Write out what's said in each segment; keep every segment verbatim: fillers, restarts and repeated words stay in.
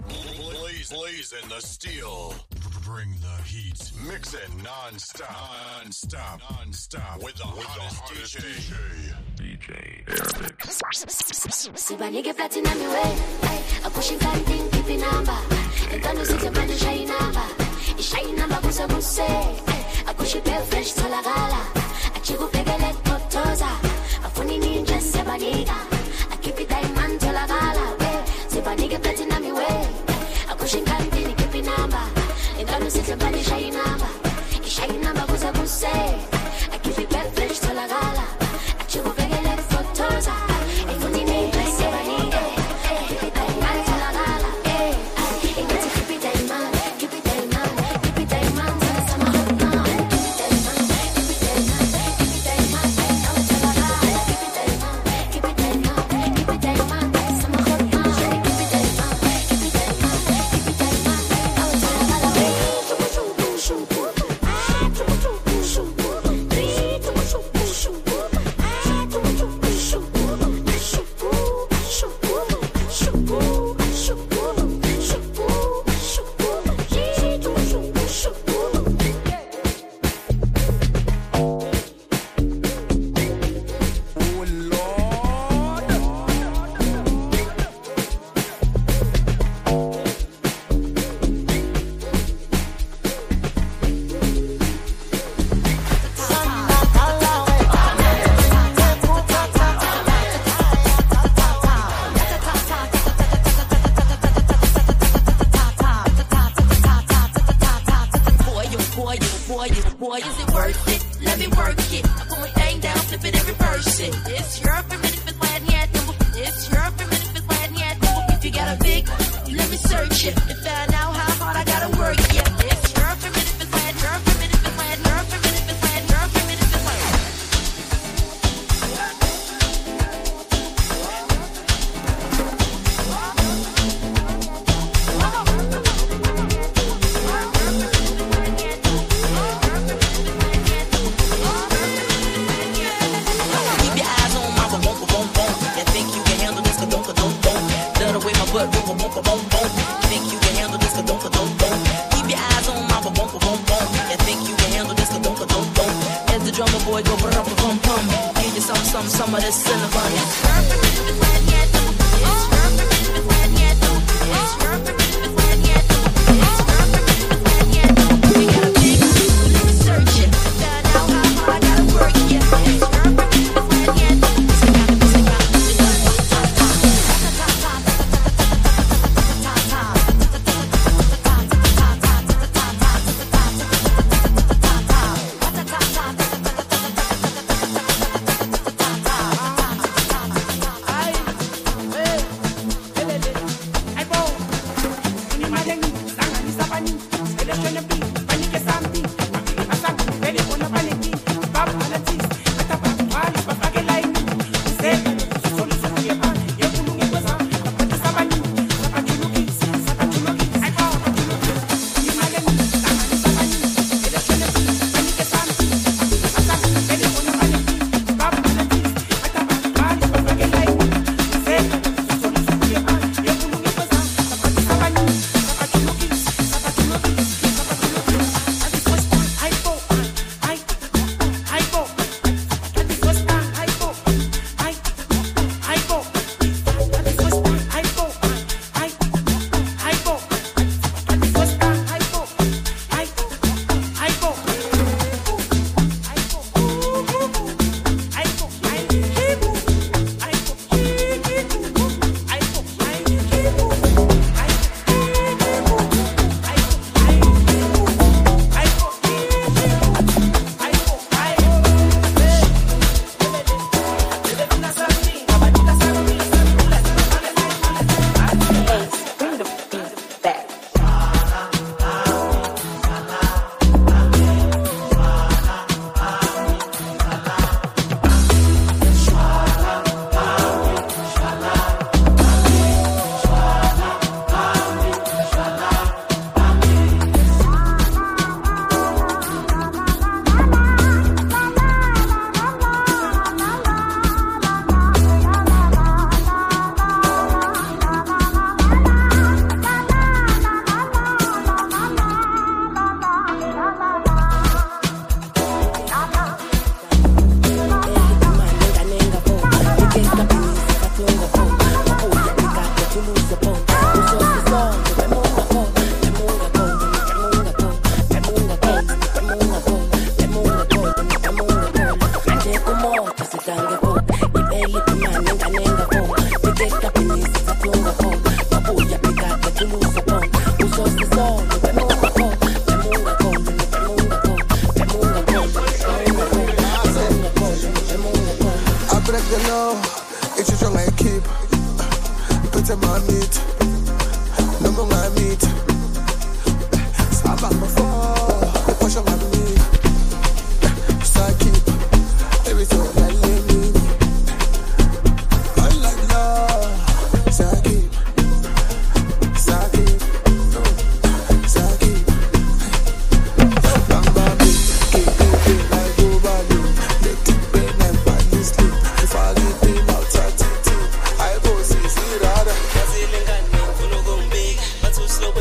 Blaze, blazing the steel. Bring the heat. Mix it non-stop. Non-stop. Non-stop. With the with hottest, the hottest D J. D J Airmix. Sibanike platinum way. I push it and think keep it number. And don't sit up and shine number. It's shine number busa buse. I push it bare fresh to la gala. I chigo pegele totoza. I funny ninja sibanike. I keep it diamond to la gala. Sibanike platinum way. I push it and think keep it number. And don't sit up and shine number. It's shine number busa buse. I keep it bare fresh to la gala. I chigo pegele totoza. I funny ninja sibanike. Keep it diamond to la gala. Keep it diamond. Keep it diamond. Keep it diamond. Till the summer hot now. Keep it diamond. Keep it diamond. Keep it diamond. Down to la gala. Keep it diamond. Keep it diamond. Keep it diamond. Summer hot now. Keep it diamond. Keep it diamond. Keep it diamond. Down to la gala. Shoot, shoot, shoot. Ah, shoot, shoot, shoot. Three, shoot, shoot, shoot. Ah, shoot, shoot, shoot. Shoot, shoot, shoot. Boy, is it worth it? Let me work it. I put my thing down, flip it and reverse it. It's your primitive and land yet. It's your primitive and land yet. If you got a big, let me search it. And find out how hard I gotta work it. It's your primitive and land, your primitive and land, your primitive and land, your primitive and land. But boom, boom, boom, boom, boom. Think you can handle this? Don't, don't, don't. Keep your eyes on my boom, boom, boom, boom. And think you can handle this? Don't, don't, don't. As the drummer boy go pum pum pum. Give you some, some, some of this cinnamon. It's your primitive plan yet. It's your primitive plan yet. It's your primitive plan yet. It's your primitive plan yet. We got a big, let me search it. Find out how hard I gotta work it. It's your primitive plan yet. Sing out, sing out, sing out.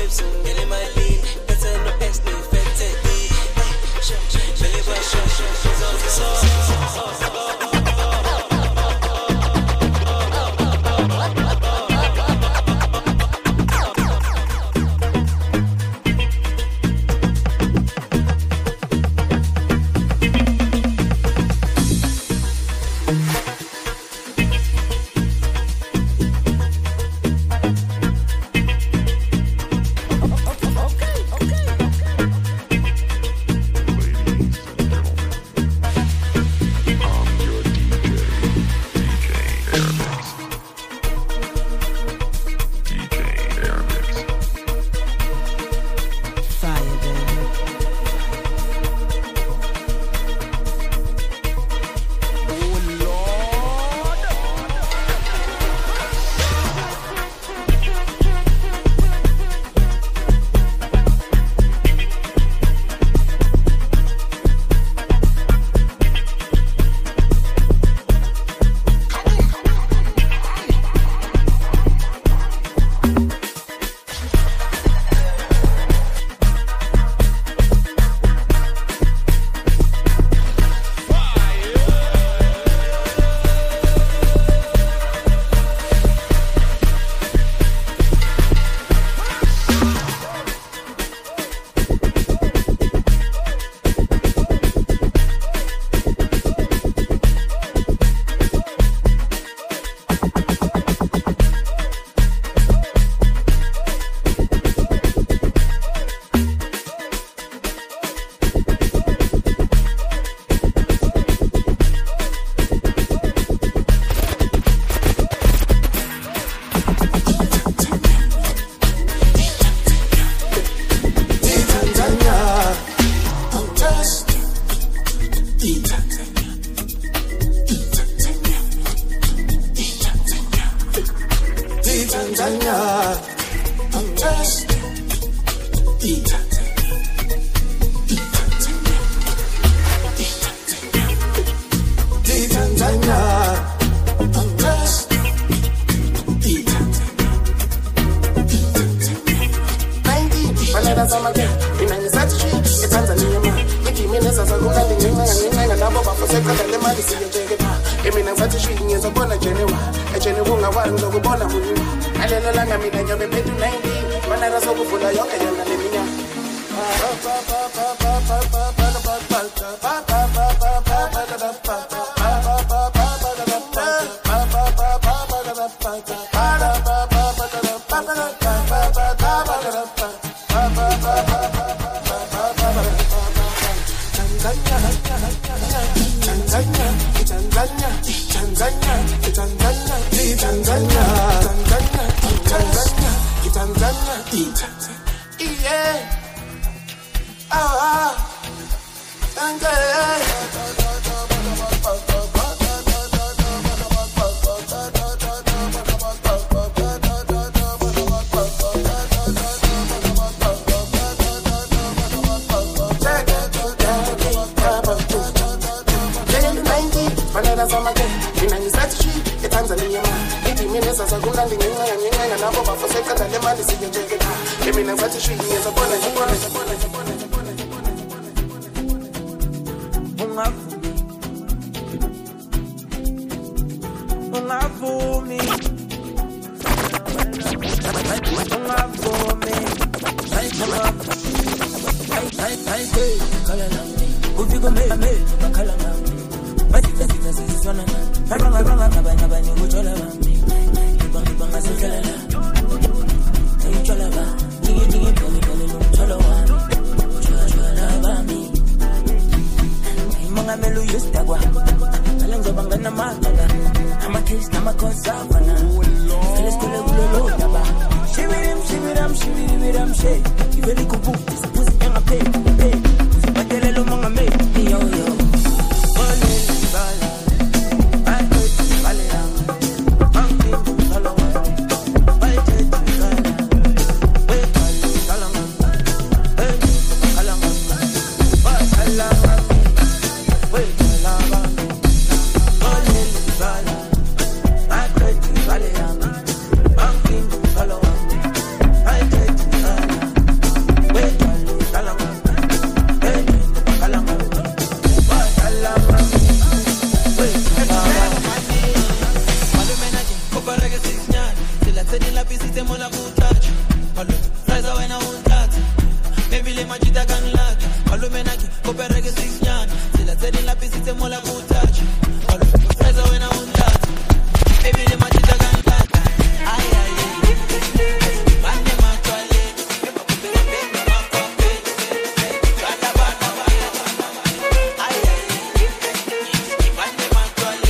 waves, in my lead. Better no X, no affected. Belly boy, shut, shut, shut, shut, shut, shut. Vale, touch. Size when I won't touch. Maybe le majita gang lag. Alo menaki, kopere ke six nyan. Sila sedi la pisi te mola ku touch. Size when I won't touch. Maybe le majita gang lag. Ay ay ay. Bande matwale. Ay ay ay. Bande matwale.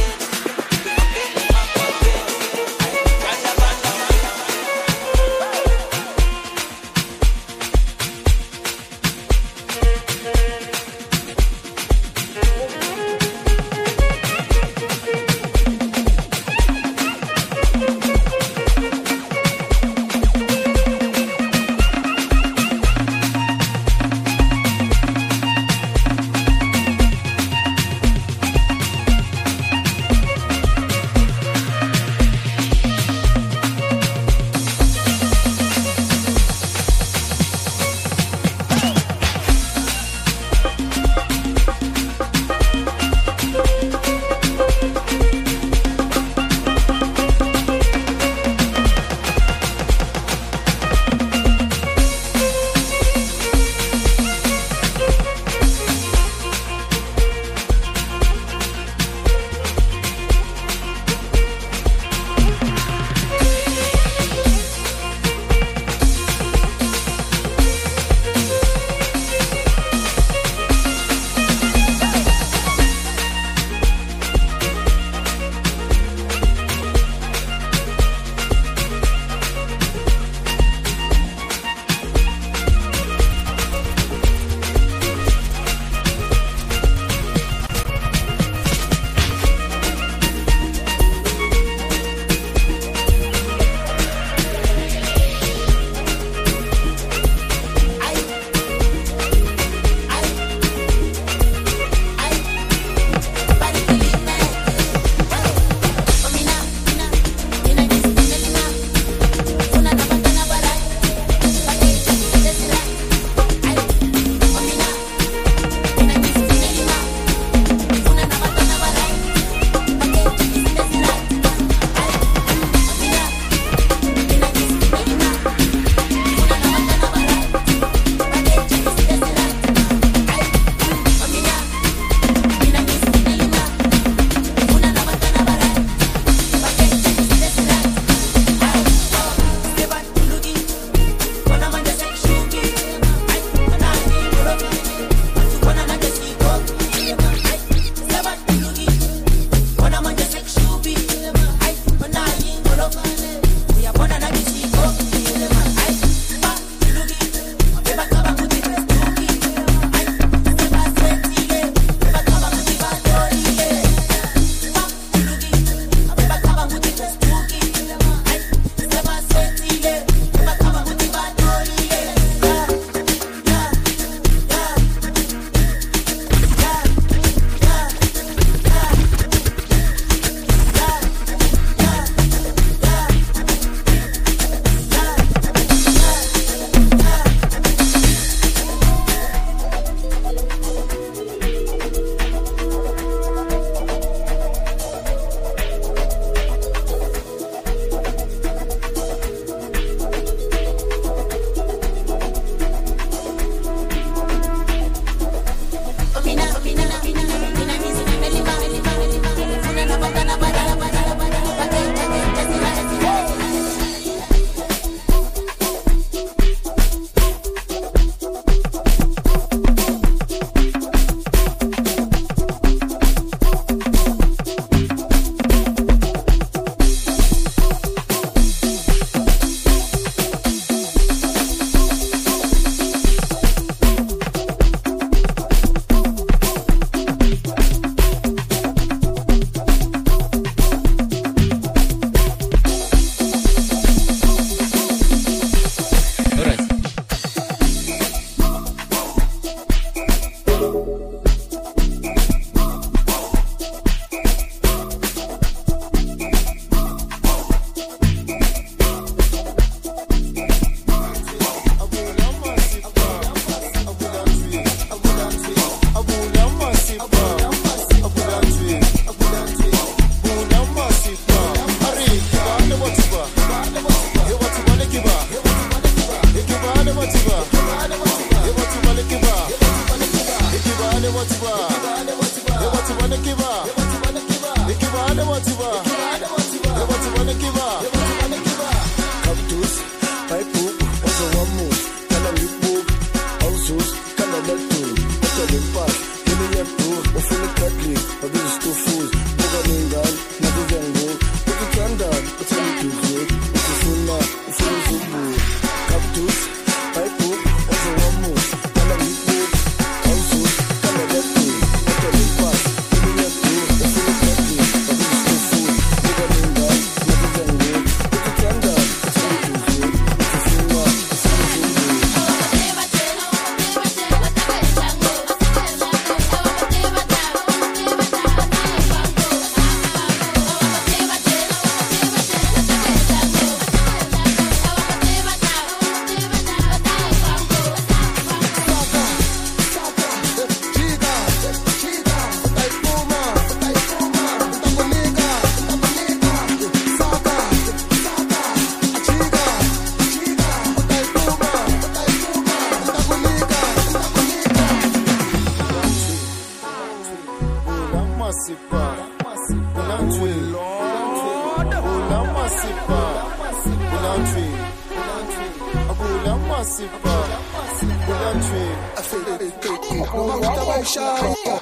massive, bro. Brilliant dream. I feel it, it, it, it. No matter what I shine.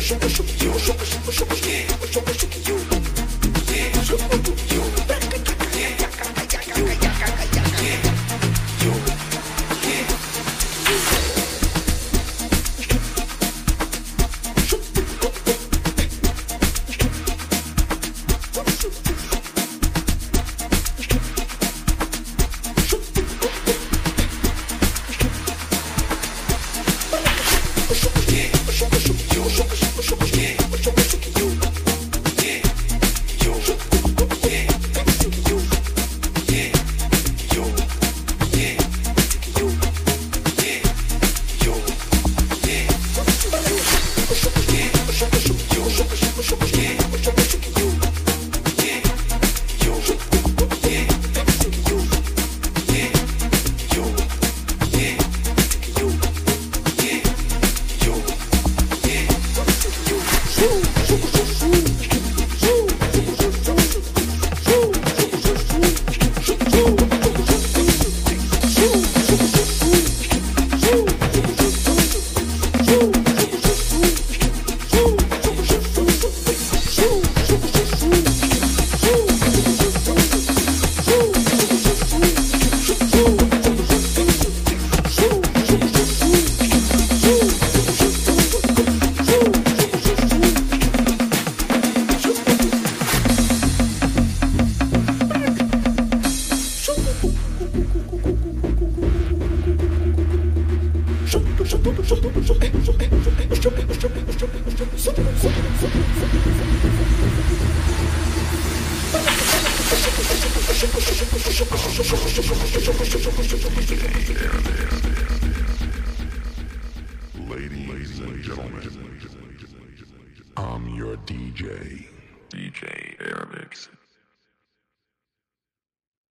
Ladies and gentlemen, I'm your D J, D J Airmix.